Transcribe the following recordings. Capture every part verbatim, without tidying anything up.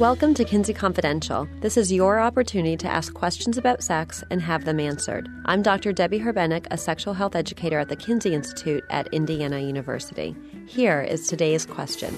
Welcome to Kinsey Confidential. This is your opportunity to ask questions about sex and have them answered. I'm Doctor Debbie Herbenek, a sexual health educator at the Kinsey Institute at Indiana University. Here is today's question.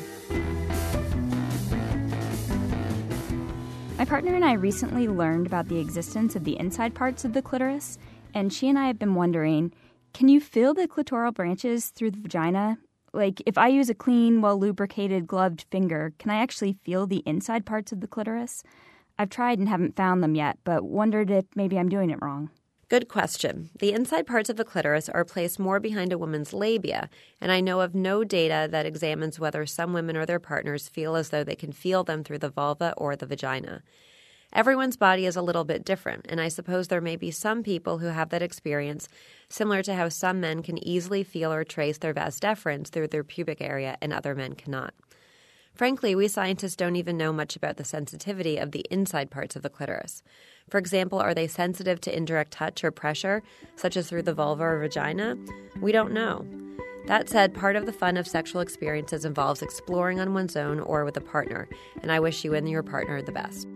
My partner and I recently learned about the existence of the inside parts of the clitoris, and she and I have been wondering, can you feel the clitoral branches through the vagina? Like, if I use a clean, well-lubricated, gloved finger, can I actually feel the inside parts of the clitoris? I've tried and haven't found them yet, but wondered if maybe I'm doing it wrong. Good question. The inside parts of the clitoris are placed more behind a woman's labia, and I know of no data that examines whether some women or their partners feel as though they can feel them through the vulva or the vagina. Everyone's body is a little bit different, and I suppose there may be some people who have that experience, similar to how some men can easily feel or trace their vas deferens through their pubic area and other men cannot. Frankly, we scientists don't even know much about the sensitivity of the inside parts of the clitoris. For example, are they sensitive to indirect touch or pressure, such as through the vulva or vagina? We don't know. That said, part of the fun of sexual experiences involves exploring on one's own or with a partner, and I wish you and your partner the best.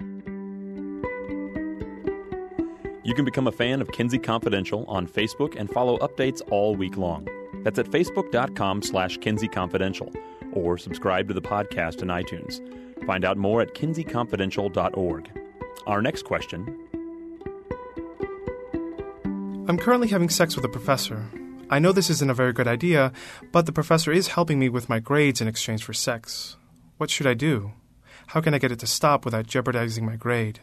You can become a fan of Kinsey Confidential on Facebook and follow updates all week long. That's at facebook.com slash Kinsey Confidential, or subscribe to the podcast in iTunes. Find out more at kinsey confidential dot org. Our next question. I'm currently having sex with a professor. I know this isn't a very good idea, but the professor is helping me with my grades in exchange for sex. What should I do? How can I get it to stop without jeopardizing my grade?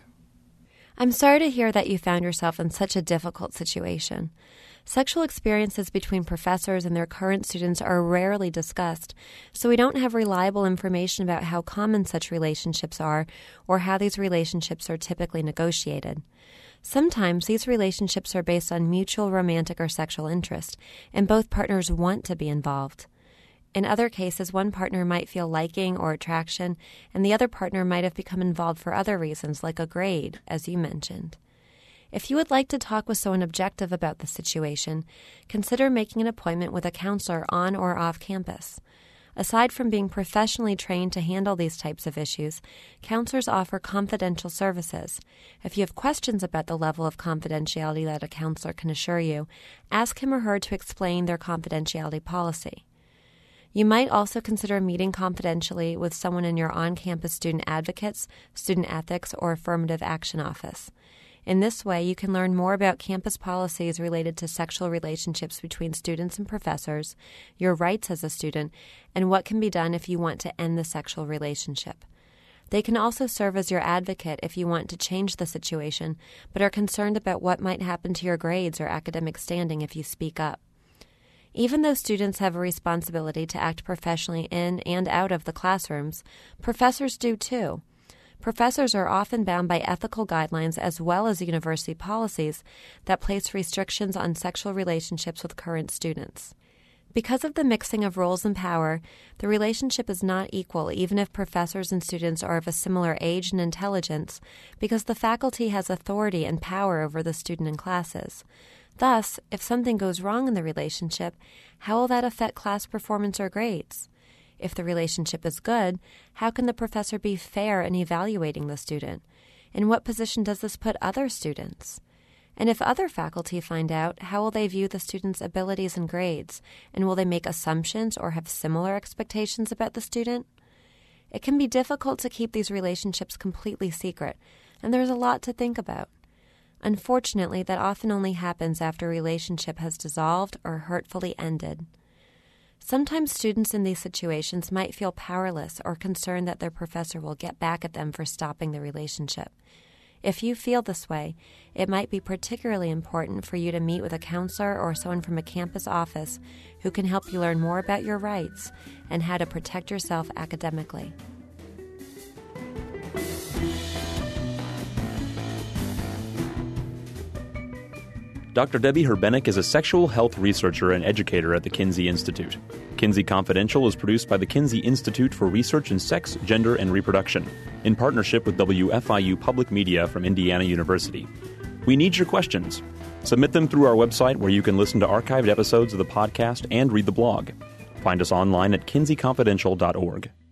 I'm sorry to hear that you found yourself in such a difficult situation. Sexual experiences between professors and their current students are rarely discussed, so we don't have reliable information about how common such relationships are or how these relationships are typically negotiated. Sometimes these relationships are based on mutual romantic or sexual interest, and both partners want to be involved. In other cases, one partner might feel liking or attraction, and the other partner might have become involved for other reasons, like a grade, as you mentioned. If you would like to talk with someone objective about the situation, consider making an appointment with a counselor on or off campus. Aside from being professionally trained to handle these types of issues, counselors offer confidential services. If you have questions about the level of confidentiality that a counselor can assure you, ask him or her to explain their confidentiality policy. You might also consider meeting confidentially with someone in your on-campus student advocates, student ethics, or affirmative action office. In this way, you can learn more about campus policies related to sexual relationships between students and professors, your rights as a student, and what can be done if you want to end the sexual relationship. They can also serve as your advocate if you want to change the situation, but are concerned about what might happen to your grades or academic standing if you speak up. Even though students have a responsibility to act professionally in and out of the classrooms, professors do too. Professors are often bound by ethical guidelines as well as university policies that place restrictions on sexual relationships with current students. Because of the mixing of roles and power, the relationship is not equal even if professors and students are of a similar age and intelligence, because the faculty has authority and power over the student in classes. Thus, if something goes wrong in the relationship, how will that affect class performance or grades? If the relationship is good, how can the professor be fair in evaluating the student? In what position does this put other students? And if other faculty find out, how will they view the student's abilities and grades? And will they make assumptions or have similar expectations about the student? It can be difficult to keep these relationships completely secret, and there's a lot to think about. Unfortunately, that often only happens after a relationship has dissolved or hurtfully ended. Sometimes students in these situations might feel powerless or concerned that their professor will get back at them for stopping the relationship. If you feel this way, it might be particularly important for you to meet with a counselor or someone from a campus office who can help you learn more about your rights and how to protect yourself academically. Doctor Debbie Herbenek is a sexual health researcher and educator at the Kinsey Institute. Kinsey Confidential is produced by the Kinsey Institute for Research in Sex, Gender, and Reproduction, in partnership with W F I U Public Media from Indiana University. We need your questions. Submit them through our website, where you can listen to archived episodes of the podcast and read the blog. Find us online at kinsey confidential dot org.